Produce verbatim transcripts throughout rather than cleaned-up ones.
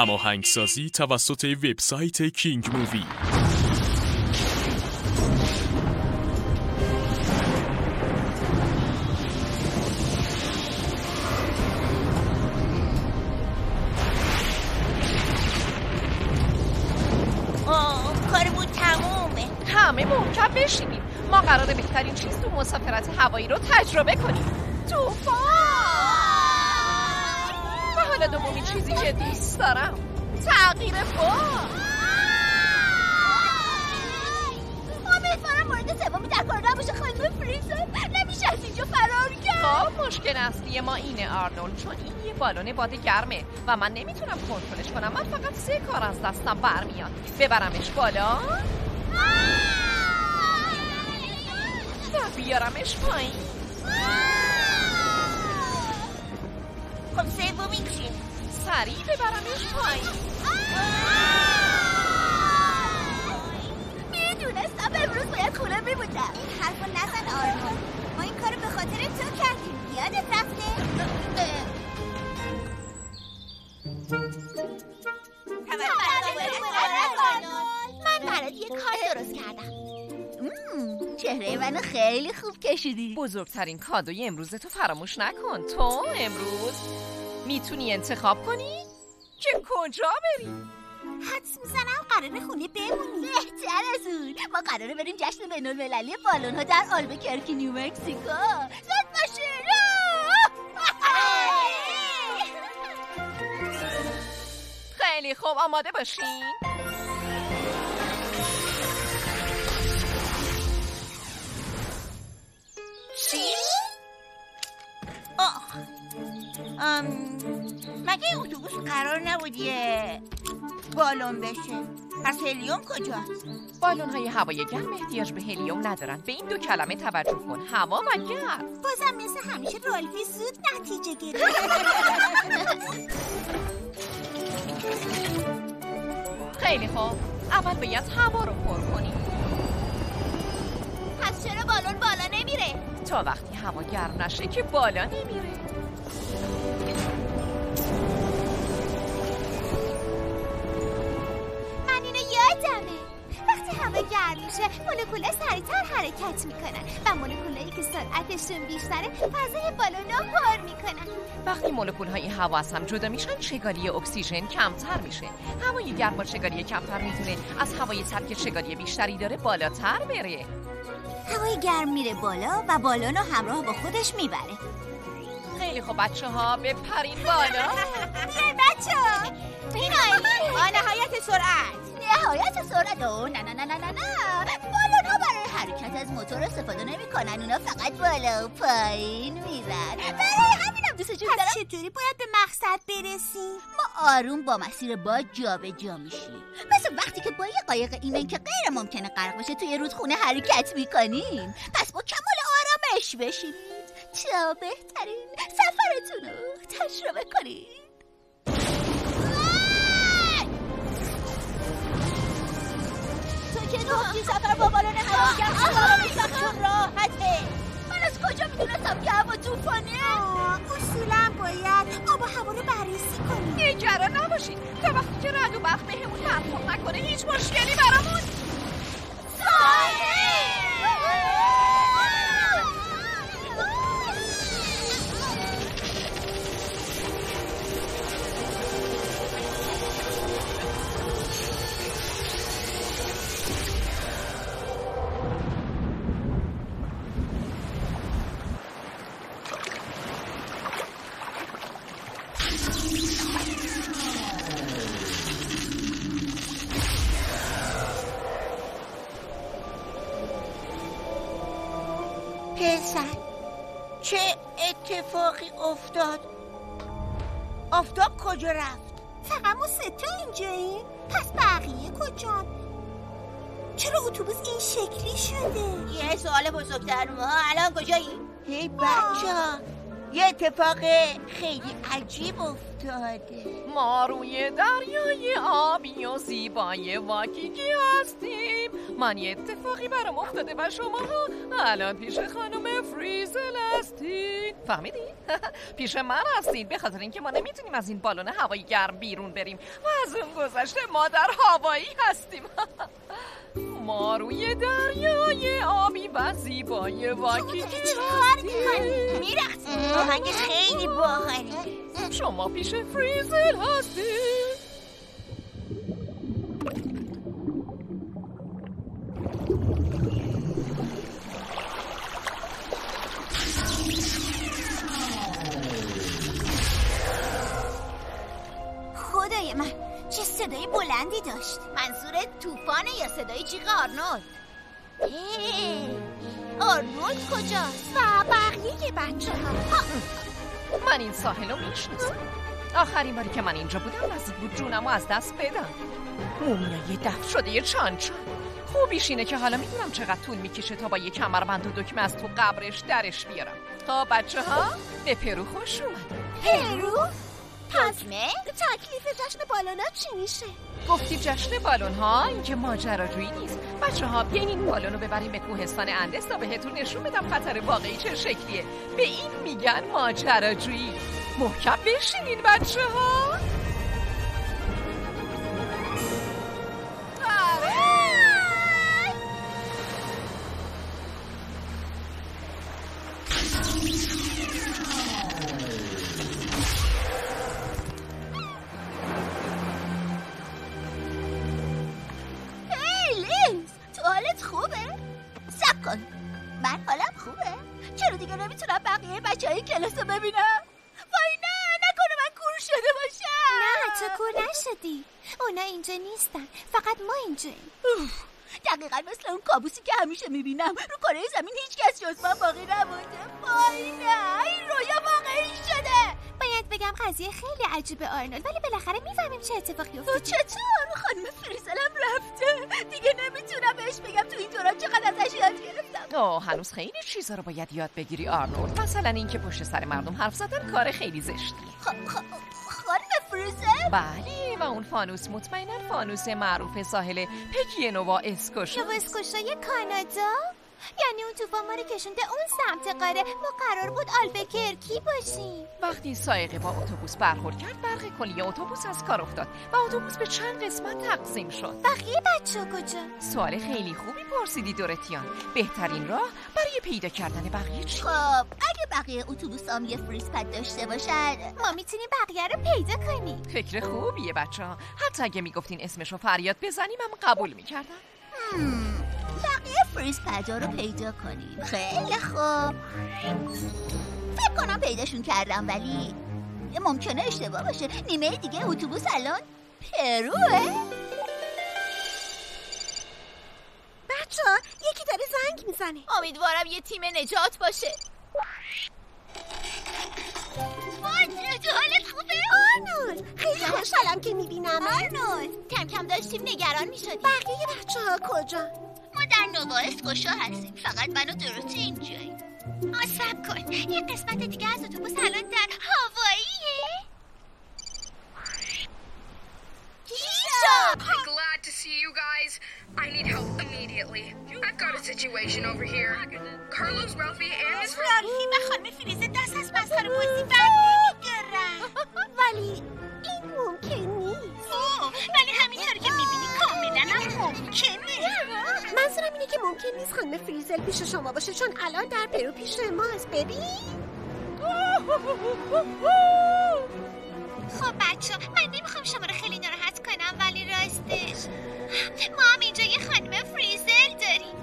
هماهنگسازی توسط وبسایت کینگ مووی. کارمون تمومه. همه محکم بشینیم. ما قراره بهترین چیز تو مسافرت هوایی رو تجربه کنیم. طوفان! و حالا دومین چیزی که دوست دارم تغییر باد. امیدوارم مورد سومی در کار نباشه خانم فریزر. نمیشه از اینجا فرار کرد. خب مشکل اصلی ما اینه آرنولد، چون این یه بالون باد گرمه و من نمیتونم کنترلش کنم. من فقط سه کار از دستم برمیاد: ببرمش بالا و بیارمش پایین. خب سومی چی؟ سریع ببرمش پایین. میدونستم امروز باید خونه میبودم. این حرفو نزن آرمان، ما این کارو به خاطر تو کردیم. یادت رفته؟ من برات یه کار درست کردم. چهره منو خیلی خوب کشیدی. بزرگترین کادوی امروز تو فراموش نکن. تو امروز میتونی انتخاب کنی که کجا بری. حدس میزنم قراره خونه بمونی. بهتر از اون، ما قراره بریم جشن بین‌المللی بالون ها در آلبوکرکی نیو مکزیکو. زود باشین. خیلی خوب، آماده باشین. چی؟ آه ام... مگه این اتوبوس قرار نبود یه بالون بشه؟ پس هلیوم کجاست؟ بالون های هوای گرم احتیاج به هلیوم ندارن. به این دو کلمه توجه کن: هوا و گرم. بازم مثل همیشه رالفی زود نتیجه گرفت. خیلی خوب، اول باید هوا رو پر کنی. پس چرا بالون بالا نمیره؟ تا وقتی هوا گرم نشه که بالا نمیره. من اینو یادمه. وقتی هوا گرم میشه مولکول‌ها سریعتر حرکت میکنن و مولکولایی که سرعتشون بیشتره فضای بالون رو پر میکنن. وقتی مولکول‌های هوا از هم جدا میشن شگالی اکسیژن کمتر میشه. هوای گرم با شگالی کمتر میتونه از هوای سرد که شگالی بیشتری داره بالاتر بره. هوای گرم میره بالا و بالون رو همراه با خودش میبره. خیلی خوب بچه ها، بپرین بالا. بچه ها این عالی. با نهایت سرعت. نهایت سرعت؟ اوه نه نه نه نه نه نه. بالون ها برای حرکت از موتور استفاده نمی کنن. اونا فقط بالا و پایین میرن. برای همینم دوستشون دارم. پس چطوری باید به مقصد برسیم؟ ما آروم با مسیر باد جا به جا میشیم، مثل وقتی که با یه قایق ایمن که غیر ممکنه غرق بشه توی رودخونه حرکت میکنیم. پس با کمال آرامش بشید تا بهترین سفرتون رو تجربه کنید. تو که گفتی سفر با بالون هواگرم آرام سخت راحته. من از کجا میدونستم که هوا طوفانه؟ اصولا باید آب و هوا رو بررسی کنیم. نگران نباشید، تا وقتی که رعد و برق بهمون برخورد نکنه هیچ مشکلی برامون پسر، چه اتفاقی افتاد؟ آفتاب کجا رفت؟ فقط ما سه تا اینجاییم؟ پس بقیه کجان؟ چرا اتوبوس این شکلی شده؟ یه سوال بزرگتر، ما الان کجاییم؟ هی بچه‌ها، یه اتفاق خیلی عجیب افتاده. ما روی دریای آبی و زیبای واکیکی هستیم. من یه اتفاقی برام افتاده و شما ها الان پیش خانم فریزل هستین. فهمیدین؟ پیش من هستین به خاطر اینکه ما نمیتونیم از این بالون هوایی گرم بیرون بریم و از اون گذشته ما در هوایی هستیم. ما روی دریای آبی و زیبای واکیکی هستیم. میرقصیم. آهنگش خیلی باحاله. شما پیش فریزل هستین. خدای من چه صدای بلندی داشت. منظور طوفانه یا صدای جیغ آرنولد؟ آرنولد کجاست؟ و بقیه بچه ها؟ من این ساحل رو میشناسم. آخرین باری که من اینجا بودم نزدیک بود جونم رو از دست بدم. مومیای دفن شده یه چند چند. خوبیش اینه که حالا میدونم چقدر طول میکشه تا با یه کمربند و دکمه از تو قبرش درش بیارم. خب بچه ها به پرو خوش اومد. پرو؟ پاسمه؟ تکلیف جشن بالونا چی میشه؟ گفتی جشن بالون ها؟ این که ماجراجویی نیست. بچه ها بیاین این بالون رو ببریم به کوهستان اندس تا بهتون نشون بدم خطر واقعی چه شکلیه. به این میگن ماجراجویی. محکم بشینین بچه ها. من حالم خوبه. چرا دیگه نمیتونم بقیه بچه های کلاس رو ببینم؟ وای نه نکنه من کور شده باشم. نه تو کور نشدی. اونا اینجا نیستن، فقط ما اینجاییم. دقیقا مثل اون کابوسی که همیشه میبینم. رو کره زمین هیچ کس جز من باقی نمونده. وای نه این رویا واقعی شده. باید بگم قضیه خیلی عجیبه آرنولد، ولی بالاخره میفهمیم چه اتفاقی افتاده. چطور؟ خانم فریزلم رفته. دیگه نمیتونم بهش بگم تو این دوران چقدر ازش یاد گرفتم. اوه هنوز خیلی چیزا رو باید یاد بگیری آرنولد. مثلا اینکه پشت سر مردم حرف زدن کار خیلی زشتیه. خ... خ... خانم فریزل؟ بله و اون فانوس مطمئنا فانوس معروف ساحل پکینووا اسکوشا. نووا اسکوشای کانادا؟ یعنی اون طوفان ما رو کشونده اون سمت قاره. ما قرار بود آلبکرکی باشیم. وقتی سایقه با اتوبوس برخورد کرد برق کلی اتوبوس از کار افتاد و اتوبوس به چند قسمت تقسیم شد. بقیه بچه‌ها کجا؟ سوال خیلی خوبی پرسیدی دورتیان. بهترین راه برای پیدا کردن بقیه چی؟ خب اگه بقیه اتوبوس هم یه فریز پد داشته باشن ما میتونیم بقیه رو پیدا کنیم. فکر خوبیه بچه‌ها. حتی اگه میگفتین اسمشو فریاد بزنیم هم قبول میکردم. بقیه فریز پدا رو پیدا کنیم. خیلی خوب. فکر کنم پیداشون کردم ولی ممکنه اشتباه باشه. نیمه دیگه اتوبوس الان پروه. بچه ها یکی داره زنگ میزنه. امیدوارم یه تیم نجات باشه. وای تو حالت خوبه؟ آرنولد خیلی خوشحالم که میبینم. آرنولد کم کم داشتیم نگران میشدیم. بقیه بچه ها کجا؟ ما در نووا اسکوشا هستیم. فقط من و دروتی اینجاییم. صبر کن یه قسمت دیگه از اتوبوس الان در هواییه. I'm glad to see you guys. I need help immediately. I've got a situation over here. Carlos, Ralphie, and Miss رالفی و خانم فریزه دست از مسخره بازی برنمی‌دارن. ولی این ممکن نیست. ولی همینطور که میبینی کاملا هم ممکنه. منظورم اینه که ممکن نیست خانم فریزل پیش شما باشه چون الان در پرو پیش ماست. ببین خب بچه من نمیخوام شما رو خیلی ناراحت کنم ولی راستش ما هم اینجا یه خانم فریزل داریم.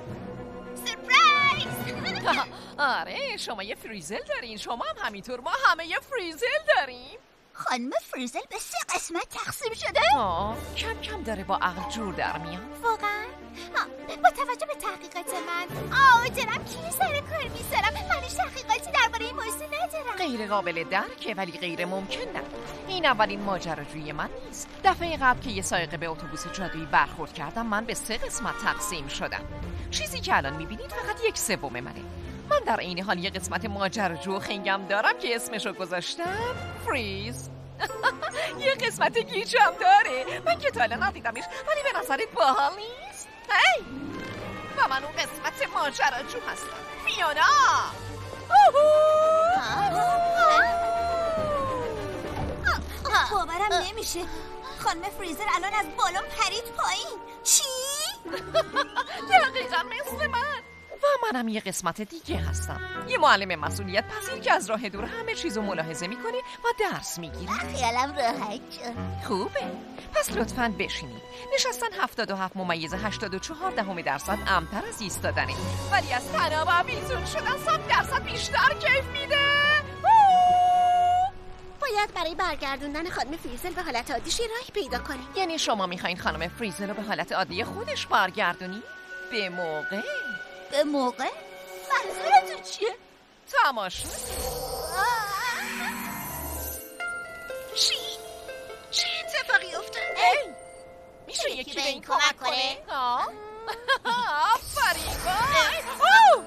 سرپرایز. آره شما یه فریزل دارین. شما هم همینطور. ما همه یه فریزل داریم. خانم فریزل به سه قسمت تقسیم شده؟ آه کم کم داره با عقل جور در میاد. واقعا با توجه به تحقیقات من آه دارم کلی سر کار میذارم. من تحقیقاتی درباره این موضوع ندارم. غیر قابل درکه ولی غیر ممکن نه. این اولین ماجراجویی من نیست. دفعه قبل که یه سایقه به اتوبوس جادویی برخورد کردم من به سه قسمت تقسیم شدم. چیزی که الان میبینید فقط یک سوم منه. من در عین حال یه قسمت ماجراجو و خنگم دارم که اسمشو گذاشتم فریز. یه قسمت گیجم داره. من که تا الان ندیدمش ولی به نظرت باحال نیست؟ هی و من اون قسمت ماجراجو هستم. فیونا باورم نمیشه خانم فریزر الان از بالون پرید پایین. چی؟ دقیقا مثل من. و منم یه قسمت دیگه هستم، یه معلم مسئولیت پذیر که از راه دور همه چیزو ملاحظه میکنه و درس میگیره. خیالم راحت شد. خوبه، پس لطفاً بشینید. نشستن هفتاد و هفت ممیز هشتاد و چهار دهم درصد امتر از ایستادنه، ولی از تناب و بیزون شدن صد درصد بیشتر کیف میده. باید برای برگردوندن خانم فریزل به حالت عادیش راهی پیدا کنیم. یعنی شما میخواین خانم فریزل رو به حالت عادی خودش برگردونی؟ به موقع؟ به موقع؟ منظورتون چیه؟ تماشا. چی؟ چه اتفاقی افتاده؟ میشه یکی یکی به به این این کمک کمک کنه؟ کنه؟ آه. آفرین. وای. اوه.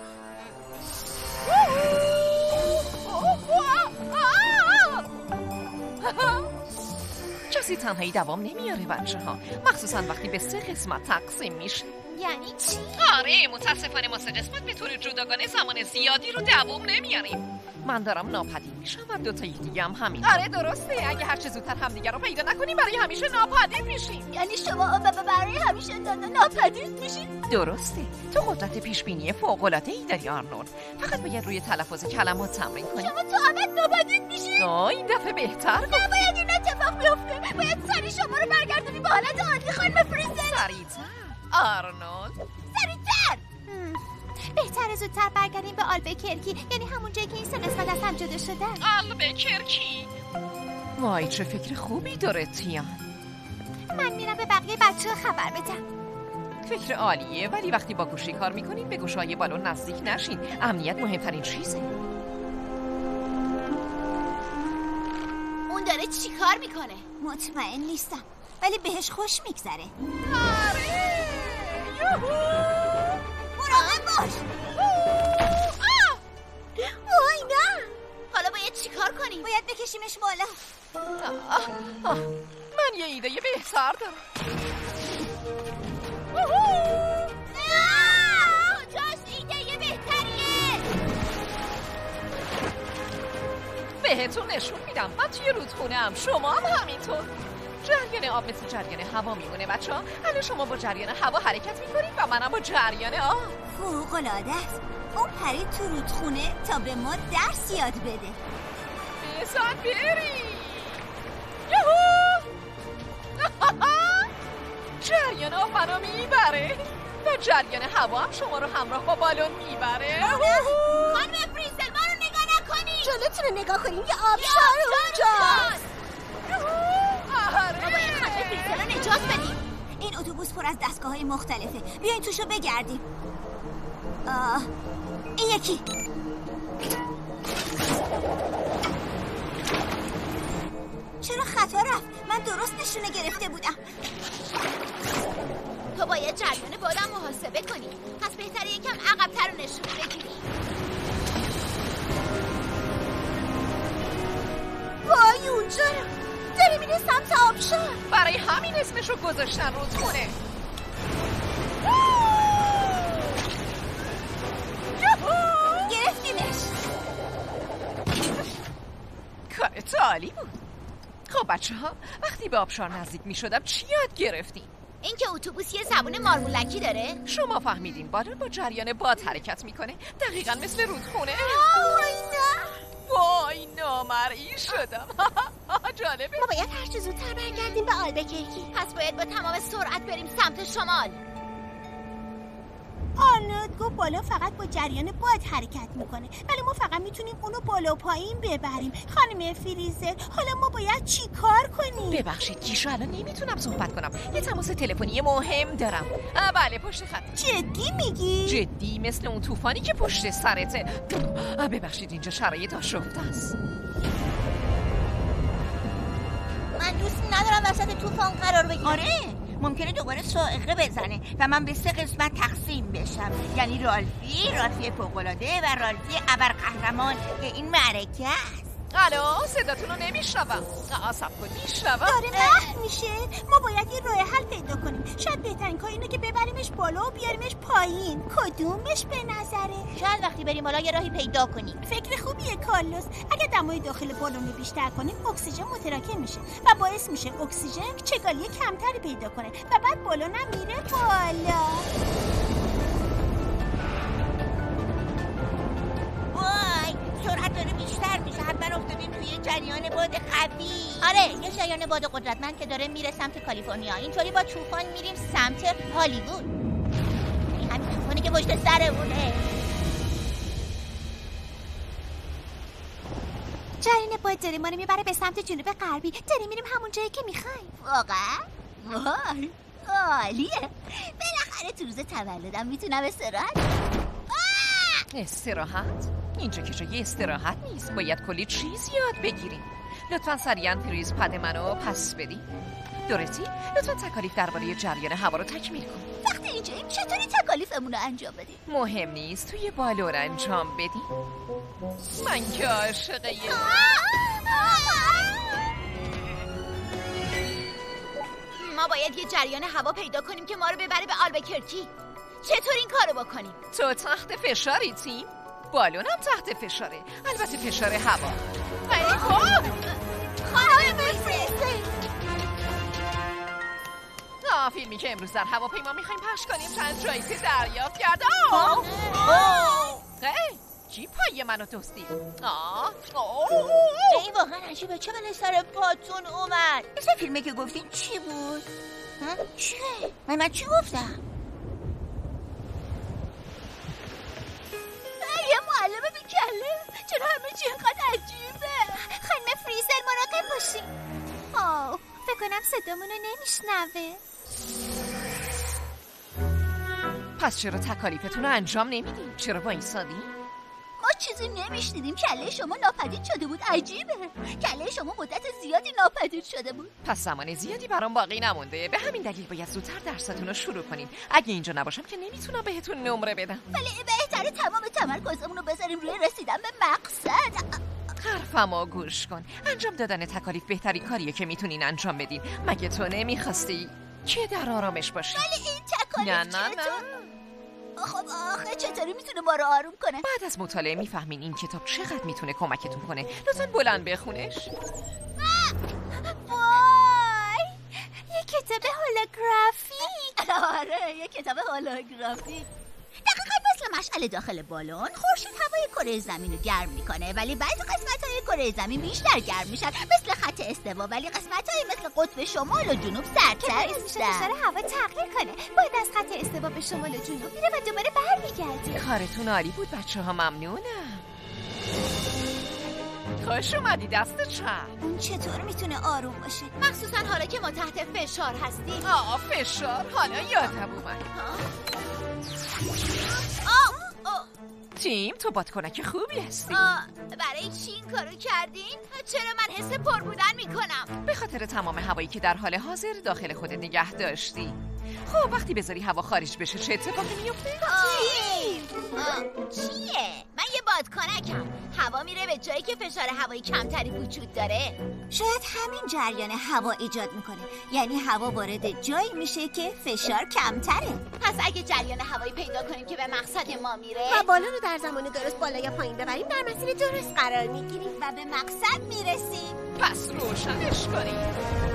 کسی تنهایی دوام نمیاره بچه ها، مخصوصا وقتی به سه قسمت تقسیم میشه. یعنی چی؟ آره، متاسفانه ما سه قسمت به طور جداگانه زمان زیادی رو دوام نمیاریم. من دارم ناپدید میشم و دوتای دیگه هم همین. آره درسته، اگه هر چه زودتر همدیگه رو پیدا نکنیم برای همیشه ناپدید میشیم. یعنی شما ب- ب- برای همیشه ناپدید میشید؟ درسته، تو قدرت پیشبینی فوق‌العاده‌ای داری آرنولد، فقط باید روی تلفظ کلمات تمرین کنی. شما تو ابد ناپدید میشید؟ آه، این دفعه بهتر گفت. نباید این اتفاق بیفته. باید سریع شما رو برگردونی به حالت عادی خانم فریزل. سریعتر آرنولد، سریعتر. بهتره زودتر برگردیم به آلبکرکی، یعنی همون جایی که این سه قسمت از هم جدا شدن. آلبکرکی. وای چه فکر خوبی داره تیان. من میرم به بقیه بچه ها خبر بدم. فکر عالیه، ولی وقتی با گوشی کار میکنین به گوشهای بالون نزدیک نشین. امنیت مهمترین چیزه. اون داره چی کار میکنه؟ مطمئن نیستم ولی بهش خوش میگذره. آره یوهو. مراقب باش. وای نه. حالا باید چی کار کنیم؟ باید بکشیمش بالا. آه، آه. من یه ایده بهتر دارم. جاش ایده بهتریه. بهتون نشون میدم. من توی رودخونه هم، شما هم همینطور. جریان آب مثل جریان هوا میمونه بچه ها. الان شما با جریان هوا حرکت میکنید و منم با جریان آب. فوق‌العاده است. اون پرید تو رودخونه تا به ما درس یاد بده. بزن بری. یهو. جریان آب منو میبره و جریان هوا هم شما رو همراه با بالون میبره. خانم فریزل ما رو نگاه نکنی. جلوتون رو نگاه کنیم، یه آبشار اونجاست. ما باید خانم فریزل رو نجات بدیم. این اتوبوس پر از دستگاه‌های مختلفه. بیاین توشو بگردیم. آه این یکی. چرا خطا رفت؟ من درست نشونه گرفته بودم. تو باید جریان بادم محاسبه کنی. پس بهتره یکم عقب‌تر رو نشونه بگیری. وای اونجا رو داره میره سمت آبشار. برای همین اسمشو گذاشتن رودخونه. گرفتیمش. کارت عالی بود. خب بچه ها، وقتی به آبشار نزدیک می شدم چی یاد گرفتیم؟ این که اتوبوس یه زبون مارمولکی داره؟ شما فهمیدین بالون با جریان باد حرکت میکنه، دقیقا مثل رودخونه. وای نه. وای نامرئی شدم. جالبه. ما باید هر چه زودتر برگردیم به آلبکرکی. پس باید با تمام سرعت بریم سمت شمال. آرنولد گفت بالا فقط با جریان باد حرکت میکنه، ولی ما فقط میتونیم اونو بالا و پایین ببریم. خانم فریزر حالا ما باید چی کار کنیم؟ ببخشید کیشو الان نمیتونم صحبت کنم، یه تماس تلفنی مهم دارم. بله پشت خط. جدی میگی؟ جدی مثل اون طوفانی که پشت سرته. ببخشید اینجا شرایط آشفته است. من دوست ندارم وسط طوفان قرار بگیرم. آره ممکنه دوباره صاعقه بزنه و من به سه قسمت تقسیم بشم، یعنی رالفی، رالفی فوق‌العاده و رالفی ابرقهرمان که این معرکه است. الو صداتون رو نمیشنوم. آسف کن میشنوم. داره مهد میشه. ما باید یه راه حل پیدا کنیم. شاید بهترین کار اینه که ببریمش بالا و بیاریمش پایین. کدومش به نظره؟ شاید وقتی بریم بالا یه راهی پیدا کنیم. فکر خوبیه کارلوس. اگه دمای داخل بالون رو بیشتر کنیم اکسیژن متراکم میشه و باعث میشه اکسیژن چگالی کمتری پیدا کنه و بعد بالون هم میره بالا. وای سرعت داره بیشتر میشه. حتما افتادیم توی جریان باد قوی. آره یه جریان باد قدرتمند که داره میره سمت کالیفرنیا. اینطوری با طوفان میریم سمت هالیوود. این همین طوفانی که پشت سرمونه. جریان باد داره ما رو میبره به سمت جنوب غربی. داریم میریم همون جایی که میخوایم. واقعا؟ وای عالیه. بالاخره تو روز تولدم میتونم استراحت. استراحت؟ اینجا که جای استراحت نیست. باید کلی چیز یاد بگیریم. لطفاً سریعاً فریز پد منو پس بدی. دورتی لطفاً تکالیف درباره جریان هوا رو تکمیل کن. وقتی اینجاییم چطوری تکالیفمون رو انجام بدیم؟ مهم نیست توی بالون انجام بدی. من که عاشقه ما باید یه جریان هوا پیدا کنیم که ما رو ببره به آلبکرکی. چطور این کارو بکنیم؟ تو تحت فشاری تیم؟ بالونم تحت فشاره. البته فشار هوا. ولی خب خانم مفریزه. آه فیلمی که امروز در هواپیما میخوایم پخش کنیم چند جایزه دریافت کرده. هی چی پای منو دزدید؟ آه این واقعا عجیبه. چه من سر پاتون اومد؟ مثل فیلمی که گفتیم چی بود؟ چه؟ من من چی گفتم؟ یه معلمه بیکله. چرا همه چی اینقدر عجیبه؟ خانم فریزر مراقب باشی. آه فکر کنم صدامونو نمیشنوه. پس چرا تکالیفتون رو انجام نمیدیم؟ چرا با این سادی؟ ما چیزی نمیشنیدیم. کله شما ناپدید شده بود. عجیبه. کله شما مدت زیادی ناپدید شده بود. پس زمان زیادی برام باقی نمونده. به همین دلیل باید زودتر درستون رو شروع کنین. اگه اینجا نباشم که نمیتونم بهتون نمره بدم. ولی بهتره تمام تمرکزمون رو بذاریم روی رسیدن به مقصد. حرفمو گوش کن. انجام دادن تکالیف بهترین کاریه که میتونین انجام بدین. مگه تو نمیخواستی که در آرامش باشی؟ ولی این تکالیف نه نه نه. خب آخه چطوری میتونه ما رو آروم کنه؟ بعد از مطالعه میفهمین این کتاب چقدر میتونه کمکتون کنه. لطفاً بلند بخونش. وای یه کتاب هولوگرافیک. آره یه کتاب هولوگرافیک. دقیقا مثل مشعل داخل بالون. خورشید هوای کره زمین رو گرم میکنه ولی بعضی قسمت‌های کره زمین بیشتر گرم میشن مثل خط استوا، ولی قسمت‌های مثل قطب شمال و جنوب سردتر میشه فشار هوا تغییر کنه. باید از خط استوا به شمال و جنوب میره و دوباره برمیگرده. کارتون عالی بود بچه‌ها. ممنونم. خوش اومدی دست چپ. اون چطور میتونه آروم باشه؟ مخصوصا حالا که ما تحت فشار هستیم. آه فشار. حالا یادم اومد. تیم تو بادکنک خوبی هستی. برای چی این کارو کردین؟ چرا من حس پر بودن میکنم؟ به خاطر تمام هوایی که در حال حاضر داخل خودت نگه داشتی. خب وقتی بذاری هوا خارج بشه چه اتفاقی میفته؟ چیه؟ من یه بادکنکم. هوا میره به جایی که فشار هوایی کمتری وجود داره. شاید همین جریان هوا ایجاد میکنه. یعنی هوا وارد جایی میشه که فشار کمتره. پس اگه جریان هوایی پیدا کنیم که به مقصد ما میره و بالون رو در زمان درست بالا یا پایین ببریم در مسیر درست قرار میگیریم و به مقصد میرسیم. پس روشنش کنیم.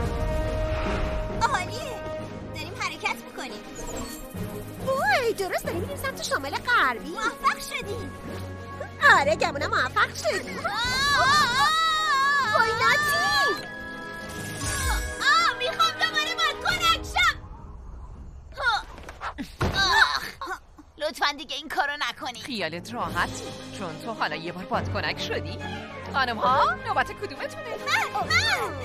عالیه. داریم حرکت میکنیم. وای درست داریم میریم سمت شمال غربی. موفق شدیم. آره گمونم موفق شدیم. وای ناتی. آه میخوام دوباره بادکنک شم. لطفا دیگه این کارو نکنی. خیالت راحت چون تو حالا یه بار بادکنک شدی. خانم ها نوبت کدومتونه؟ من من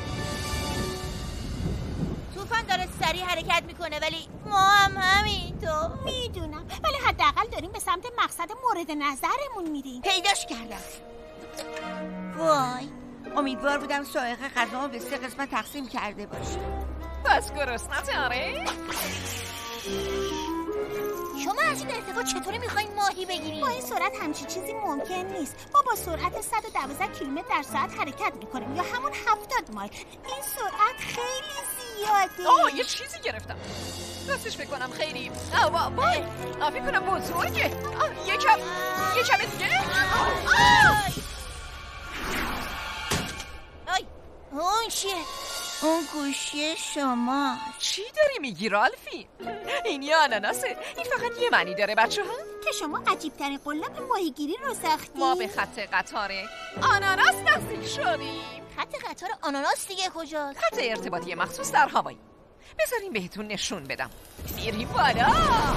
طوفان داره سریع حرکت میکنه ولی ما هم همینطور. میدونم ولی حداقل داریم به سمت مقصد مورد نظرمون میریم. پیداش کردم. وای امیدوار بودم سائق غذامو به سه قسمت تقسیم کرده باشه. پس گرسنت آره؟ شما از این ارتفاع چطوری میخواین ماهی بگیریم؟ با این سرعت همچی چیزی ممکن نیست. ما با سرعت صد و دوازده کیلومتر در ساعت حرکت میکنیم یا همون هفتاد مایل. این سرعت خیلی زیاده. آه یه چیزی گرفتم. راستش فکر کنم خیلی آه با بای آه فکر کنم بزرگه. آه یکم یکم دیگه. آی اون چیه؟ اون گوشی شما. چی داری میگی رالفی؟ این یه آناناسه. این فقط یه معنی داره بچه ها. که شما عجیبترین قلاب ماهیگیری رو ساختید. ما به خط قطار آناناس نزدیک شدیم. خط قطار آناناس دیگه کجاست؟ خط ارتباطی مخصوص در هوایی. بذارین بهتون نشون بدم. میری بالا.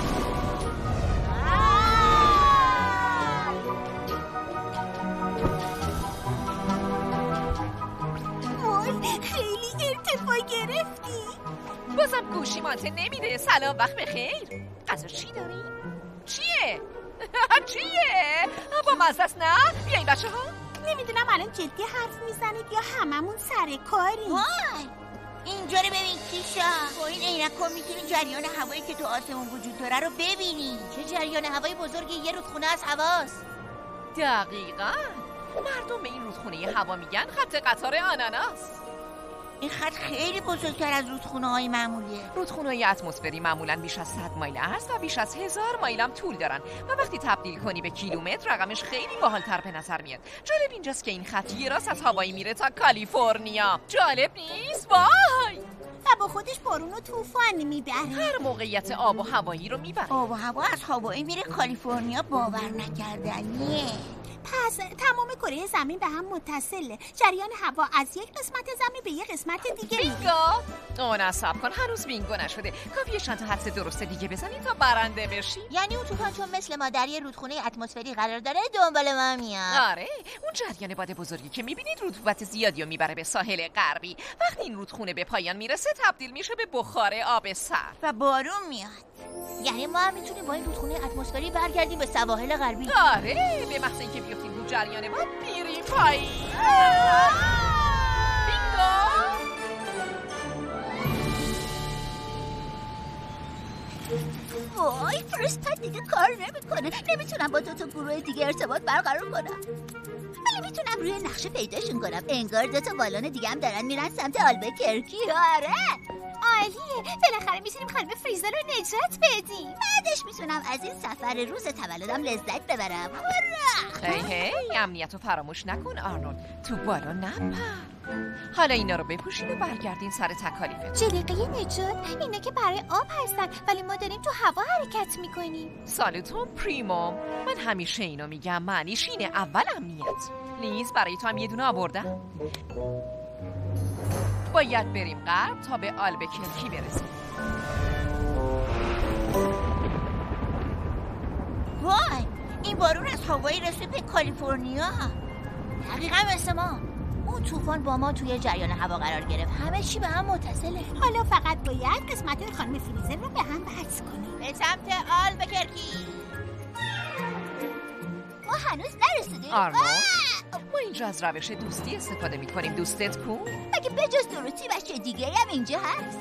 وای خیلی ارتفاع گرفتی. بازم گوشی مانته نمیده. سلام وقت بخیر. غذا چی داری؟ چیه؟ چیه؟ با مزه است نه؟ بیاین بچه ها. نمیدونم الان جدی حرف میزنید یا هممون سر کاریم. وای اینجا رو ببین کیشا. با این عینک‌ها میتونی جریان هوایی که تو آسمون وجود داره رو ببینی. چه جریان هوایی بزرگی، یه رودخونه از هواست. دقیقاً. مردم به این رودخونه هوا میگن خط قطار آناناس. این خط خیلی بزرگتر از رودخونه‌های معمولیه. رودخونه‌های اتمسفری معمولاً بیش از صد مایل عرض و بیش از هزار مایل هم طول دارن و وقتی تبدیل کنی به کیلومتر رقمش خیلی باحال‌تر به نظر میاد. جالب اینجاست که این خط یه راست از هوایی میره تا کالیفرنیا. جالب نیست؟ وای! و با خودش بارون و طوفان میبره. هر موقعیت آب و هوایی رو میبره. آب و هوا از هوایی میره کالیفرنیا، باور نکردنیه. پس تمام کره زمین به هم متصله. جریان هوا از یک قسمت زمین به یک قسمت دیگه میره. بینگو! اون عصب کن هنوز بینگو نشده. کافیه چند تا حدس درست دیگه بزنی تا برنده بشی. یعنی اون طوفان چون مثل ما در یه رودخونه اتمسفری قرار داره دنبال ما میاد. آره اون جریان باد بزرگی که میبینید رطوبت زیادی رو میبره به ساحل غربی. وقتی این رودخونه به پایان میرسه تبدیل میشه به بخار آب سرد و بارون میاد. یعنی ما هم میتونیم با این رودخونه اتمسفری برگردیم به سواحل غربی. آره به محض اینکه بیفتیم رو جریان باد میریم پایین. بینگو! وای فرستاد دیگه کار نمیکنه. نمیتونم با دو تا گروه دیگه ارتباط برقرار کنم، ولی میتونم روی نقشه پیداشون کنم. انگار دو تا بالون دیگه هم دارن میرن سمت آلبکرکی. آره عالیه. بالاخره میتونیم خانم فریزل رو نجات بدیم. بعدش میتونم از این سفر روز تولدم لذت ببرم. هورا! هی هی امنیت رو فراموش نکن آرنولد. تو بالا نپر. حالا اینا رو بپوشین و برگردین سر تکالیفت. جلیقه نجات اینا که برای آب هستن ولی ما داریم تو هوا حرکت میکنیم. سالوتون پریمو. من همیشه اینو میگم معنیش اینه. اول امنیت. لیز برای تو هم یه دونه آوردم. باید بریم غرب تا به آلبکرکی برسیم. وای این بارون از هوایی رسید به کالیفرنیا. دقیقا مثل ما. اون طوفان با ما توی جریان هوا قرار گرفت. همه چی به هم متصله. حالا فقط باید قسمت خانم فریزل رو به هم وصل کنیم. به سمت آلبکرکی. ما هنوز نرسیدیم. آرنولد ما اینجا از روش دوستی استفاده میکنیم. دوستت کو؟ مگه بجز دروتی بچه دیگه هم اینجا هست؟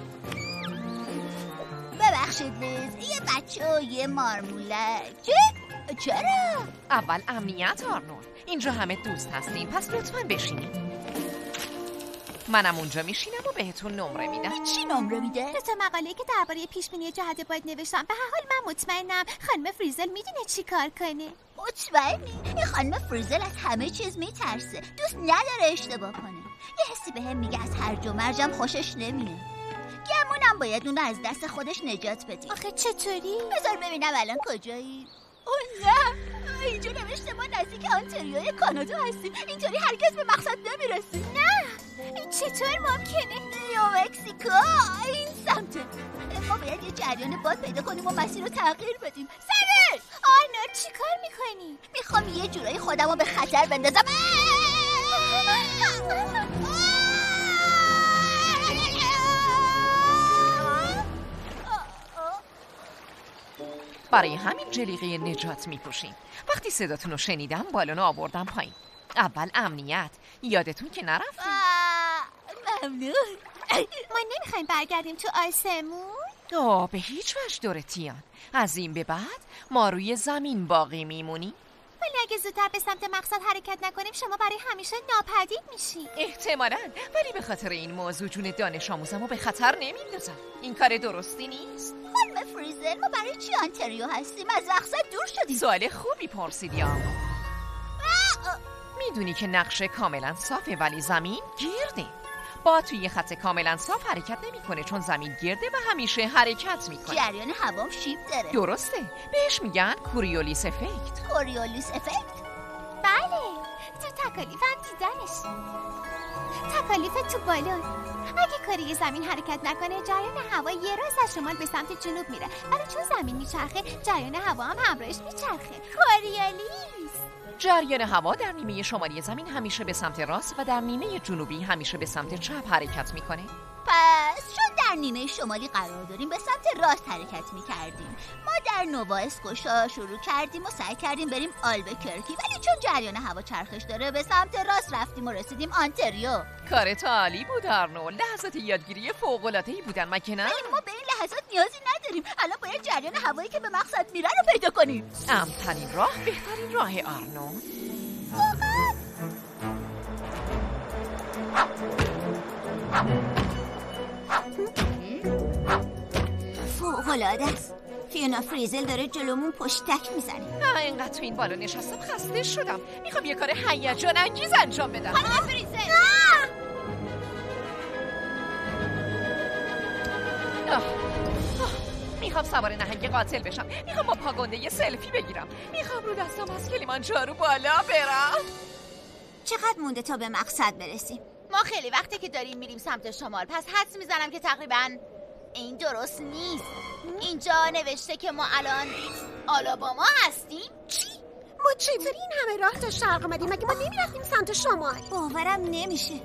ببخشید لیز، یه بچه و یه مارمولک. چه؟ چرا؟ اول امنیت آرنولد. اینجا همه دوست هستیم پس لطفاً بشینیم. منم اونجا میشینم و بهتون نمره میدم. چی نمره میده؟ دو تا مقاله که درباره پیش بینی جهت باد نوشتم. به هر حال من مطمئنم خانم فریزل میدونه چی کار کنه. مطمئنی؟ این خانم فریزل از همه چیز میترسه. دوست نداره اشتباه کنه. یه حسی به هم میگه از هرج و مرجم خوشش نمیاد. گمونم باید اونو از دست خودش نجات بدیم. آخه چطوری؟ بذار ببینم الان کجایی. اوه نه، اینجا نوشته ما نزدیک آنتاریوی کانادا هستیم. اینطوری هرگز به مقصد نمیرسیم. نه این چطور ممکنه؟ نیو مکسیکو این سمته. ما باید یه جریان باد پیدا کنیم و مسیر رو تغییر بدیم. سریع! آرنولد چی کار میکنی؟ میخوام یه جورایی خودم رو به خطر بندازم. برای همین جلیقه نجات میپوشیم. وقتی صداتون رو شنیدم بالون رو آوردم پایین. اول امنیت. یادتون که نرفتیم. ممنون. ما نمیخوایم برگردیم تو آسمون؟ آه به هیچ وجه دورتیان. از این به بعد ما روی زمین باقی میمونیم. ولی اگه زودتر به سمت مقصد حرکت نکنیم شما برای همیشه ناپدید میشی. احتمالاً، ولی به خاطر این موضوع جون دانش آموزمو به خطر نمیندازم. این کار درستی نیست. خانم فریزل، ما برای چی آنتریو هستیم؟ از مقصد دور شدیم. سوال خوبی پرسیدی آما. میدونی که نقشه کاملا صافه ولی زمین گرده. با توی خط کاملا صاف حرکت نمیکنه چون زمین گرده و همیشه حرکت میکنه. جریان هوام شیب داره. درسته. بهش میگن کوریولیس افکت. کوریولیس افکت؟ بله، تو تکالیفم دیدنش. تکالیف تو بالون. اگه کره زمین حرکت نکنه جریان هوا یه راز از شمال به سمت جنوب میره، ولی چون زمین میچرخه جریان هوا هم همراهش میچرخه. کوریولیس. جریان هوا در نیمه شمالی زمین همیشه به سمت راست و در نیمه جنوبی همیشه به سمت چپ حرکت میکنه. پس چون در نیمه شمالی قرار داریم به سمت راست حرکت میکردیم. ما در نووا اسکوشا شروع کردیم و سعی کردیم بریم آلبکرکی، ولی چون جریان هوا چرخش داره به سمت راست رفتیم و رسیدیم آنتریو. کارت عالی بود آرنولد. لحظات یادگیری فوق‌العاده‌ای بودن مگه نه؟ ولی ما به این لحظات نیازی نداریم. الان باید جریان هوایی که به مقصد میره رو پیدا کنیم. امن‌ترین راه بهترین راه آرنولد. فوق‌العاده است. فیونا فریزل داره جلومون پشتک میزنه. آه اینقدر تو این بالا نشستم خسته شدم. میخوام یه کار هیجان انگیز انجام بدم. خانم فریزل. آه. آه. میخوام سوار نهنگ قاتل بشم. میخوام با پاگنده یه سلفی بگیرم. میخوام رو دستم از کلیمانجارو بالا برم. چقدر مونده تا به مقصد برسیم؟ ما خیلی وقتی که داریم میریم سمت شمال، پس حدس میزنم که تقریباً این درست نیست. اینجا نوشته که ما الان آلاباما هستیم. چی؟ ما چطوری این همه راه تا شرق آمدیم؟ مگه ما نمیرفتیم سمت شمال؟ باورم نمیشه.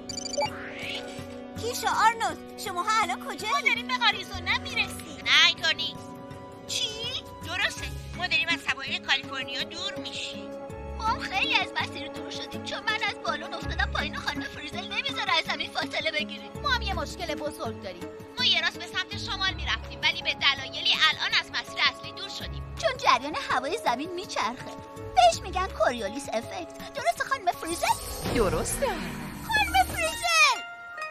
کیشا، آرنولد، شماها الان کجایی؟ ما داریم به آریزونا میرسیم. نه اینطور نیست. چی؟ درسته، ما داریم از سواحل کالیفرنیا دور میشیم. ما هم خیلی از مسیر دور شدیم چون من از بالون افتادم پایین و خانم فریزل نمیذاره از زمین فاصله بگیریم. ما هم یه مشکل بزرگ داریم. ما یه راست به سمت شمال میرفتیم ولی به دلایلی الان از مسیر اصلی دور شدیم چون جریان هوای زمین میچرخه. بهش میگن کوریولیس افکت. درسته خانم فریزل؟ درسته. خانم فریزل،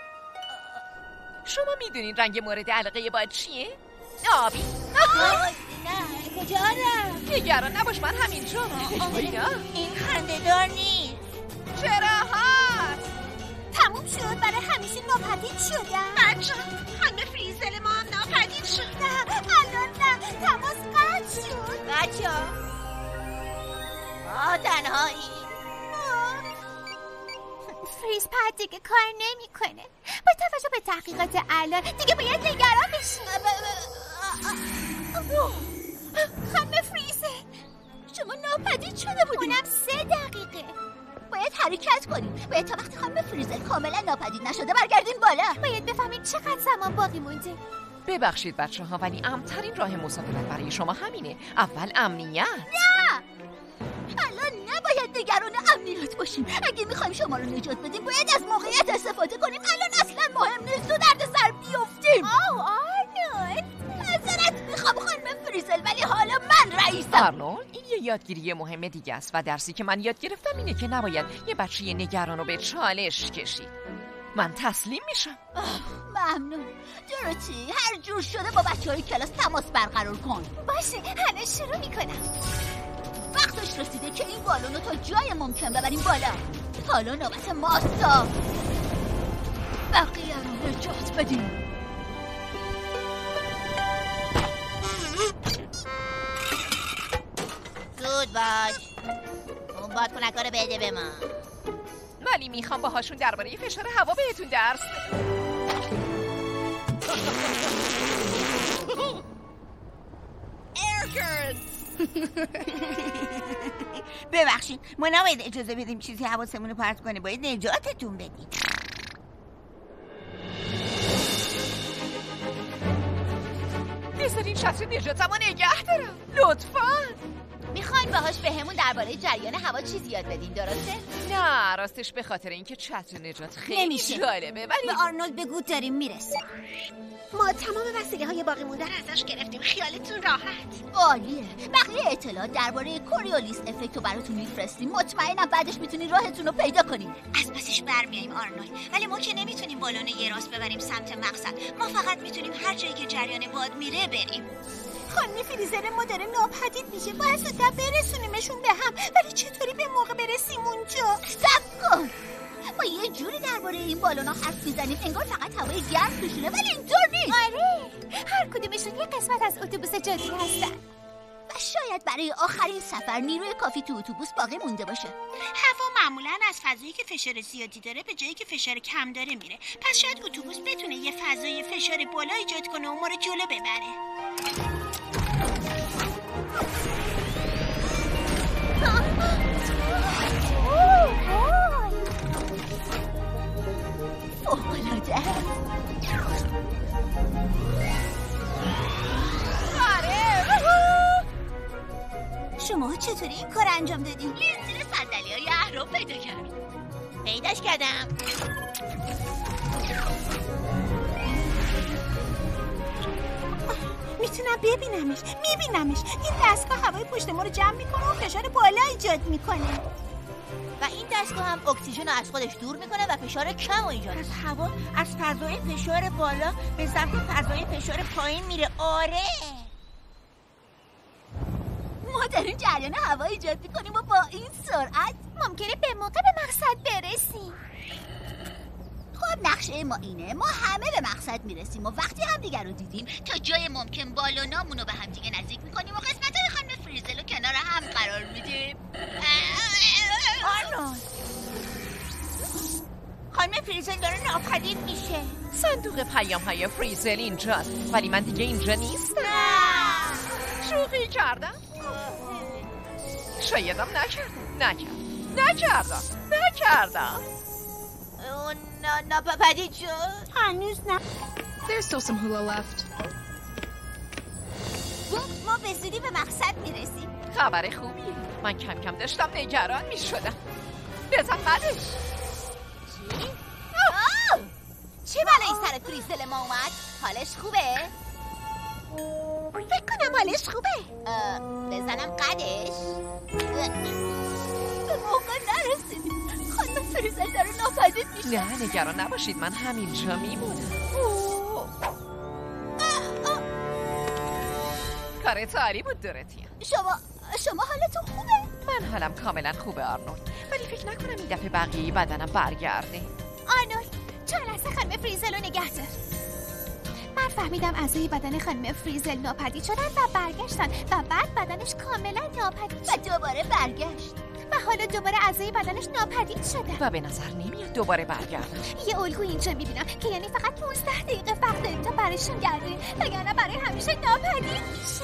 شما میدونین رنگ مورد علاقه باید چیه؟ آبی. نه کجا رفت؟ نگران نباش من همینجا. اینا این خنده‌دار نیست. چرا هست؟ تموم شد، برای همیشه ناپدید شدن. بچه خانم فریزل ما هم ناپدید شد. نه الان نه، تماس قطع شد. بچه ما تنهایی. فریز پد دیگه کار نمیکنه. با توجه به تحقیقات الان دیگه باید نگران بشیم. خانم فریزل شما ناپدید شده بودین. اونم سه دقیقه. باید حرکت کنیم. باید تا وقتی خانم فریزل کاملا ناپدید نشده برگردیم بالا. باید بفهمیم چقدر زمان باقی مونده. ببخشید بچه ها ولی امن‌ترین راه مسافرت برای شما همینه. اول امنیت. نه الان نباید نگران امنیت باشیم. اگه میخوایم شما رو نجات بدیم باید از موقعیت استفاده کنیم. الان اصلا مهم نیست تو درد سر بیفتیم. آه آرنولد، معذرت میخوام خانم فریزل ولی حالا من رئیسم. آرنولد این یه یادگیری مهم دیگه است و درسی که من یاد گرفتم اینه که نباید یه بچه نگران رو به چالش کشید. من تسلیم میشم. ممنون دروتی. هر جور شده با بچه های کلاس تماس برقرار کن. باشه الان شروع میکنم. وقتش رسیده که این بالون رو تا جای ممکن ببریم بالا. حالا نوبت ماستا. بقیه رو نجات بدیم. زود باش. اون بادکنکا رو بده به ما. ولی میخوام باهاشون درباره فشار هوا بهتون درس ببخشید ما نباید اجازه بدیم چیزی حواسمون رو پرت کنه. باید نجاتتون بدیم. بذارین شطر نجاتم رو نگه دارم لطفاً. میخواین باهاش بهمون درباره جریان هوا چیزی یاد بدین، درسته؟ نه راستش به خاطر اینکه چتر نجات خیلی نمیشه. جالبه ولی به آرنولد بگو داریم میرسیم. ما تمام وسیله های باقی مونده رو ازش گرفتیم. خیالتون راحت. عالیه. بقیه اطلاعات درباره کوریولیس افکت رو براتون میفرستیم. مطمئنم بعدش میتونین راهتون رو پیدا کنین. از پسش برمیاییم آرنولد، ولی ما که نمیتونیم بالون یه راست ببریم سمت مقصد. ما فقط میتونیم هر جایی که جریان باد میره بریم. خانم فریزر ما داره ناپدید میشه. باید زودتر برسونیمشون به هم. ولی چطوری به موقع برسیم اونجا؟ صبر کن. ما یه جوری درباره این بالونا حرف میزنیم انگار فقط هوای گرم توشونه، ولی اینطور نیست. آره، هر کدومشون یه قسمت از اتوبوس جادویی هستن. و شاید برای آخرین سفر نیروی کافی تو اتوبوس باقی مونده باشه. هوا معمولا از فضایی که فشار زیادی داره به جایی که فشار کم داره میره. پس شاید اتوبوس بتونه یه فضای فشار بالا ایجاد کنه و ما رو جلو ببره. فوق‌العاده است. شما چطوری این کار انجام دادین؟ زیر صندلی های اهرام پیدا کردم. پیداش کردم. میتونم ببینمش. میبینمش. این دستگاه هوای پشت ما رو جمع میکنه و فشار بالا ایجاد میکنه. و این دستگاه هم اکسیژن رو از خودش دور میکنه و فشار کم رو ایجاد از هوا از فضای فشار بالا به سمت فضای فشار پایین میره. آره. ما داریم جریان هوا ایجاد میکنیم و با این سرعت ممکنه به موقع به مقصد برسیم. خب نقشه ما اینه. ما همه به مقصد میرسیم و وقتی هم دیگر رو دیدیم تا جای ممکن بالونامون رو به هم دیگه نزدیک میکنیم و قسمت‌های خانم فریزل رو کنار هم قرار میدیم. آرنولد، خانم فریزل داره ناپدید میشه. صندوق پیام های فریزل اینجاست ولی من دیگه اینجا نیستم. شوخی کردم؟ شایدم نکردم نکردم نکردم نکردم اون ناپدید شد؟ هنوز نه. There's still some hula left. ما به زودی به مقصد میرسیم. خبر خوبی. من کم کم داشتم نگران می شدم. بزن قدش. چی؟ چه بلایی سر فریزل ما اومد؟ حالش خوبه؟ فکر کنم حالش خوبه. بزنم قدش؟ به موقع نرسیدیم. خانم فریزل داره ناپدید میشه. نه نگران نباشید من همینجا میمونم. کارت عالی بود دورتیان. شما شما حالتون خوبه؟ من حالم کاملا خوبه آرنولد، ولی فکر نکنم این دفعه بقیه بدنم برگرده. آرنولد چند لحظه خانم فریزل رو نگه دار. من فهمیدم اعضای بدن خانم فریزل ناپدید شدن و برگشتن و بعد بدنش کاملا ناپدید و شد دوباره برگشت و حالا دوباره اعضای بدنش ناپدید شدن و به نظر نمیاد دوباره برگردن. یه الگو اینجا میبینم که یعنی فقط پانزده دقیقه وقت داریم تا برشون گردیم وگرنه برای همیشه ناپدید میشه.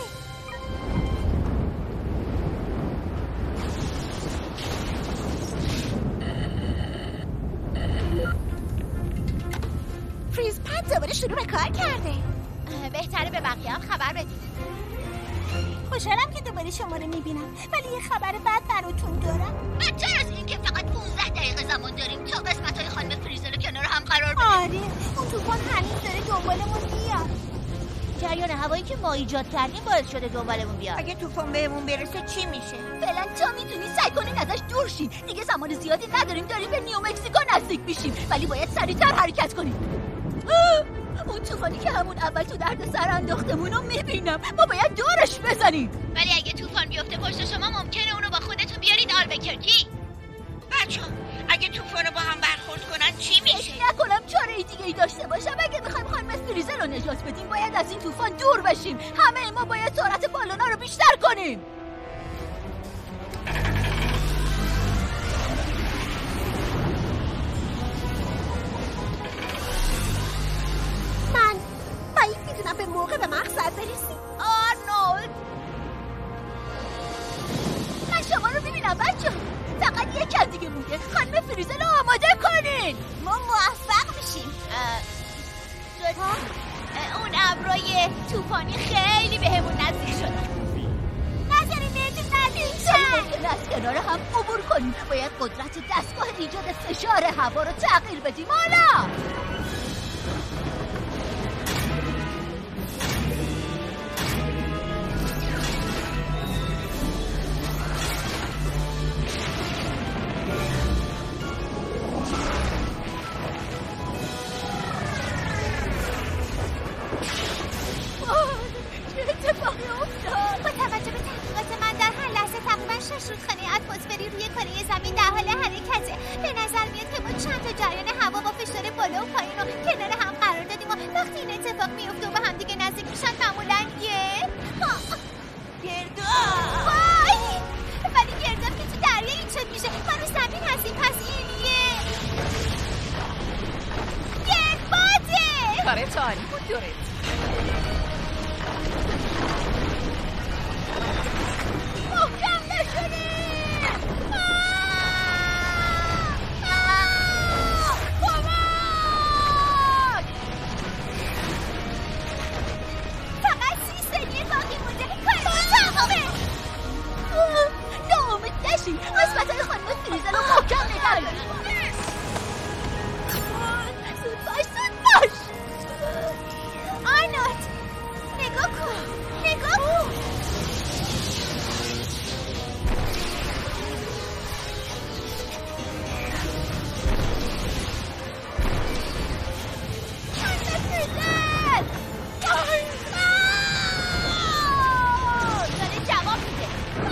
فریز پد دوباره شروع به کار کرده. بهتره به بقیه هم خبر بدید. خوشحالم که دوباره شما رو میبینم، ولی یه خبر بد براتون دارم. بدتر از این که فقط پانزده دقیقه زمان داریم تا قسمت‌های خانم فریزل رو کنار هم قرار بدیم. آره، اون طوفان هنوز داره دنبالمون میاد. جریان هوایی که ما ایجاد کردیم باعث شده دنبالمون بیاد. اگه طوفان بهمون برسه چی میشه؟ فعلا تا میتونی سعی کنین ازش دور شین. دیگه زمان زیادی نداریم، داریم به نیومکسیکو نزدیک میشیم، ولی باید سریعتر حرکت کنیم. اون طوفانی که همون اول تو درد سر انداختمون رو میبینم. ما باید دورش بزنیم. ولی اگه طوفان بیفته پشت شما ممکنه اونو با خودتون بیارید آلبکرکی. بچه‌ها اگه طوفان رو با هم برخورد کنن چی میشه؟ فکر نکنم چاره دیگه ای داشته باشم. اگه بخوایم خانم فریزل رو نجات بدیم باید از این طوفان دور بشیم. همه ما باید سرعت بالونا رو بیشتر کنیم. من بعید میدونم به موقع به مقصد برسیم. آرنولد من شما رو ببینم بچه. فقط یک کم دیگه مونده. خانم فریزل رو آماده کنین. ما موفق میشیم. اون ابرای طوفانی خیلی بهمون نزدیک شدن. نظری نرید نرید بالون از کنار هم عبور کنیم. باید قدرت دستگاه ایجاد فشار هوا رو تغییر بدیم. حالا رودخانه اتمسفری روی کره زمین در حال حرکته. به نظر میاد که ما چند تا جریان هوا با فشار بالا و پایین رو کنار هم قرار دادیم و وقتی این اتفاق میفته و به هم دیگه نزدیک میشن معمولا یه گرداب. وای ولی گرداب که تو دریا ایجاد میشه. ما رو زمین هستیم، پس این یه گردباده. کاره تاری بود دورت. قسمت‌های خانم فریزل رو محکم نگه داریم. زود باش زود باش. آرنولد نگاه کن نگاه کن. خانم فریزل داره جواب میده.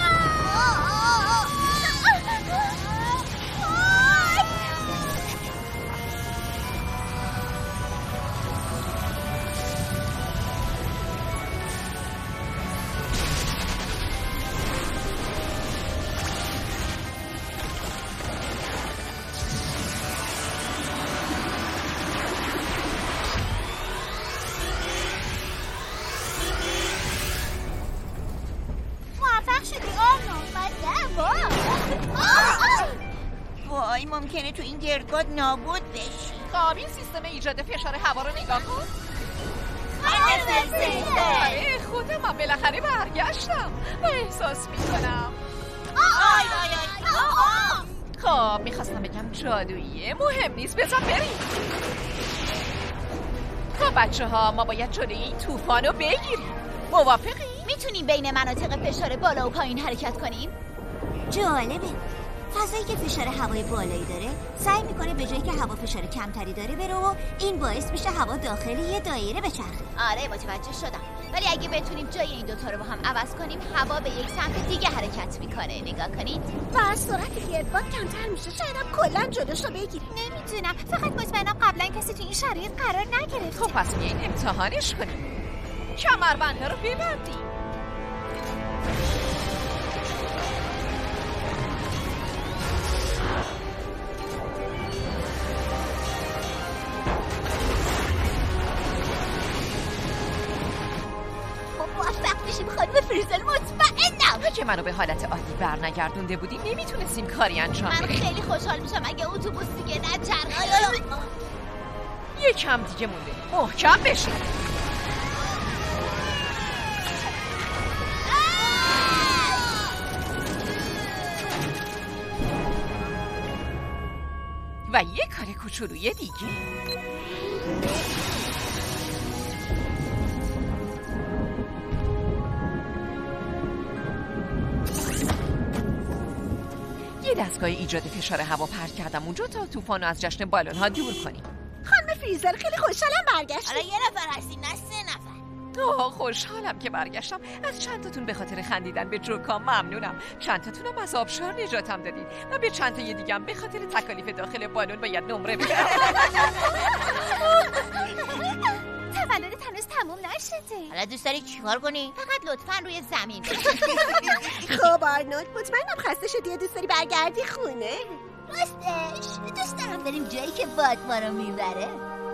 وای ممکنه تو این گردباد نابود بشی. خب این سیستم ایجاد فشار هوا رو نگاه کن. آره خودم من بالاخره برگشتم و احساس میکنم. آی آی آی خب میخواستم بگم جادوییه، مهم نیست، بذار بریم. خب بچه ها ما باید جلوی این طوفان رو بگیریم. موافقی؟ میتونیم بین مناطق فشار بالا و پایین حرکت کنیم؟ جالبه. فضایی که فشار هوای بالایی داره سعی میکنه به جایی که هوا فشار کمتری داره بره و این باعث میشه هوا داخل یه دایره بچرخه. آره متوجه شدم. ولی اگه بتونیم جای این دوتا رو با هم عوض کنیم هوا به یک سمت دیگه حرکت میکنه. نگاه کنید. و از سرعت گردباد کمتر میشه. شاید هم کلا جلوش رو بگیریم. نمیدونم، فقط مطمئنم قبلا کسی تو این شرایط قرار نگرفته. خب پس بیاین امتحانش کنیم. کمربنده رو ببندیم. خانم فریزل مطمئنم اگه منو به حالت عادی برنگردونده بودی نمیتونستیم کاری انجام من بدیم. خیلی خوشحال میشم اگه اتوبوس دیگه نچرخه. یکم دیگه مونده، محکم بشین. و یه کار کوچولوی دیگه. یه دستگاه ایجاد فشار هوا پرت کردم اونجا تا طوفانو از جشن بالون ها دور کنیم. خانم فریزل خیلی خوشحالم برگشتیم. آره یه نفر هستیم نه سه نفر. آه خوشحالم که برگشتم. از چند تاتون به خاطر خندیدن به جوکام ممنونم. چند تاتونم از آبشار نجاتم دادید و به چند تا یه دیگه هم به خاطر تکالیف داخل بالون باید نمره بدم. تولدت هنوز تموم نشده. حالا دوست داری چیکار کنی؟ فقط لطفاً روی زمین. خب آرنولد مطمئنم خسته شدی یا دوست داری برگردی خونه؟ راستش دوست دارم بریم جایی که باد ما رو میبره.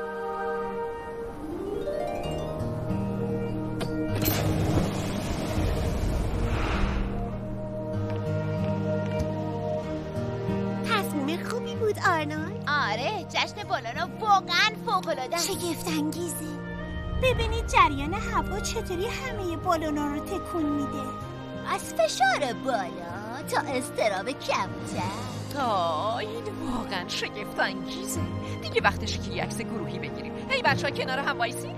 تصمیم خوبی بود آرنولد. آره جشن بالانا واقعا فوق‌العاده است. شگفت انگیزه. ببینید جریان هوا چطوری همه بالونا رو تکون میده. از فشار بالا تا استراب کمتر. آه این واقعا شگفت انگیزه. دیگه وقتشه که یه عکس گروهی بگیریم. هی بچه‌ها کنار هم وایسی.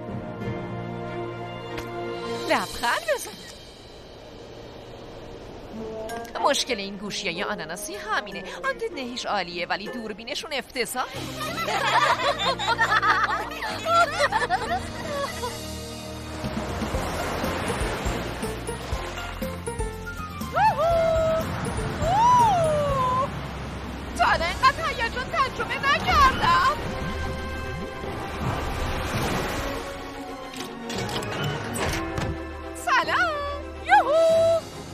لبخند بزن. مشکل این گوشیای آناناسی همینه. آن دید نهیش عالیه ولی دوربینشون افتضاحه. تا الان اینقدر هیجان تجربه نکردم. سلام. یوهو.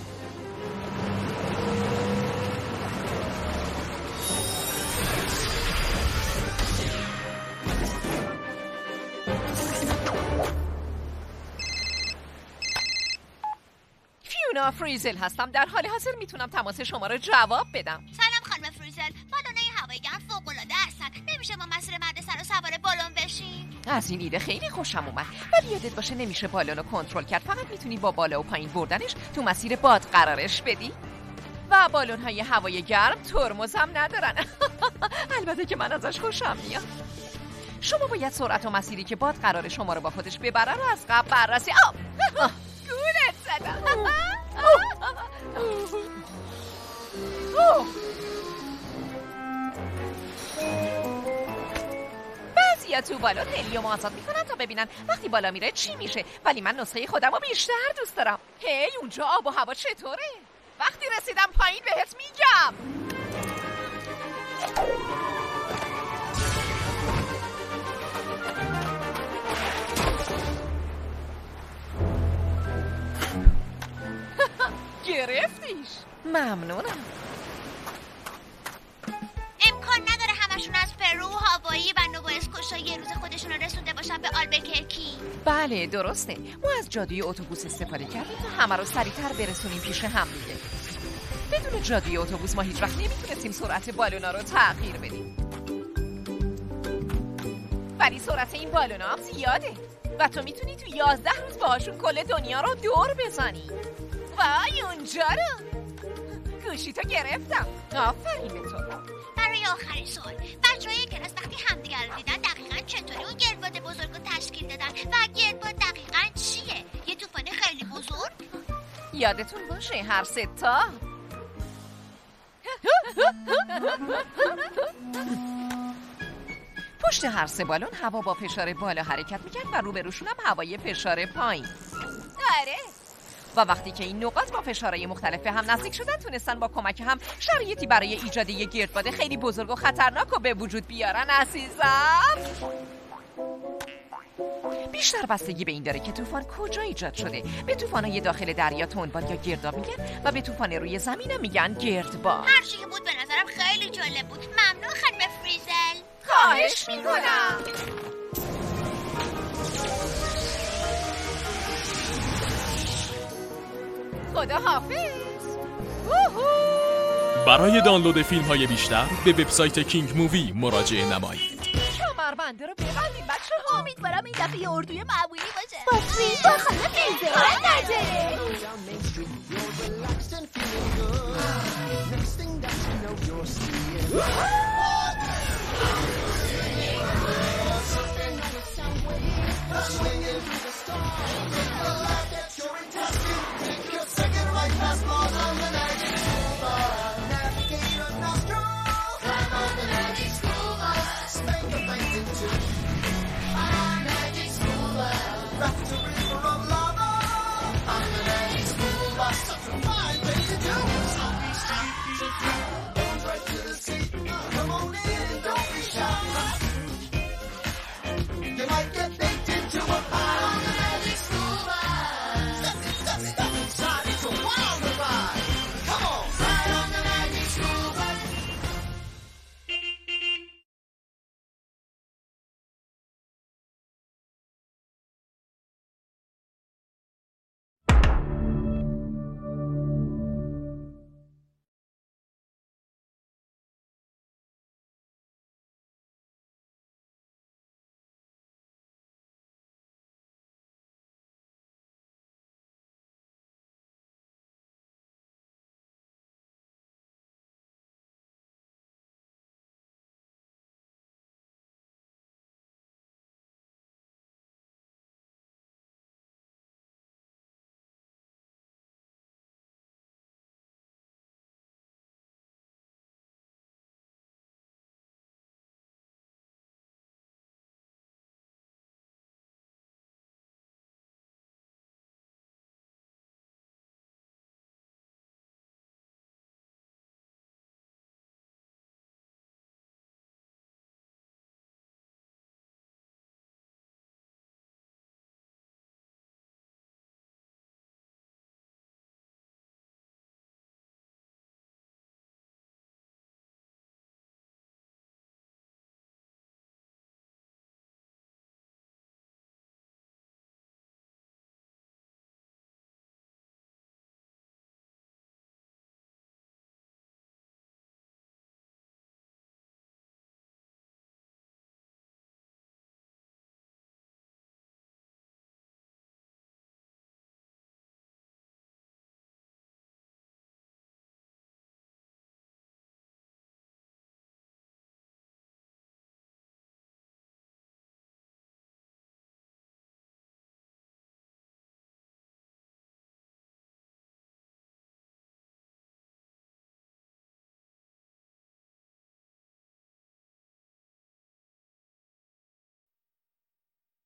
فیونا فریزل هستم. در حال حاضر میتونم تماس شما رو جواب بدم. سلام خانم فریزل. بالونای هوایی گرم فوق‌العاده هستن. نمیشه ما مسیر مدرسه رو سوار بالون بشیم؟ از این ایده خیلی خوشم اومد. ولی یادت باشه نمیشه بالون رو کنترل کرد. فقط میتونی با بالا و پایین بردنش تو مسیر باد قرارش بدی. و بالون های هوای گرم ترمزم ندارن. البته که من ازش خوشم میاد. شما باید سرعت و مسیری که باد قراره شما رو با خودش ببره رو از قبل بررسی. آه گولت زدم. بعضیا تو بالون هلیوم آزاد میکنن تا ببینن وقتی بالا میره چی میشه. ولی من نسخه خودم رو بیشتر دوست دارم. هی اونجا آب و هوا چطوره؟ وقتی رسیدم پایین بهت میگم. گرفتیش. ممنونم. امکان نداره همشون از پرو، هاوایی و نووا اسکوشا یه روز خودشون رو رسونده باشن به آلبکرکی. بله درسته. ما از جادوی اتوبوس استفاده کردیم تا همه رو سریعتر برسونیم پیش هم دیگه. بدون جادوی اتوبوس ما هیچ وقت نمیتونستیم سرعت بالونا رو تغییر بدیم. ولی سرعت این بالونا هم زیاده و تو میتونی تو یازده روز باهاشون کل دنیا رو دور بزنی. وای اونجا رو گوشی تو گرفتم. آفرین به تو. برای آخرین سوال، بچه‌های کلاس وقتی همدیگر رو دیدن دقیقاً چطوری اون گردباد بزرگ رو تشکیل دادن و گردباد دقیقاً چیه؟ یه طوفان خیلی بزرگ؟ یادتون باشه هر سه تا. پشت هر سه بالون هوا با فشار بالا حرکت میکرد و روبروشون هم هوای فشار پایین. آره. و وقتی که این نقاط با فشارهای مختلف به هم نزدیک شدن تونستن با کمک هم شرایطی برای ایجاد یک گردباد خیلی بزرگ و خطرناک رو به وجود بیارن. عزیزم بیشتر بستگی به این داره که طوفان کجا ایجاد شده. به طوفان‌های داخل دریا تندباد یا گرداب میگن و به طوفان روی زمین هم میگن گردباد. هر چی بود به نظرم خیلی جالب بود. ممنون خانم فریزل. خواهش میکنم. خدا حافظ. برای دانلود فیلم های بیشتر به وبسایت کینگ مووی مراجعه نمایید. کمربنده رو ببندید بچه ها. امیدوارم این دفعه یه اردوی معمولی باشه. با فریز با خانم فریزل نداره. Factory full of lava. I'm the magic school bus.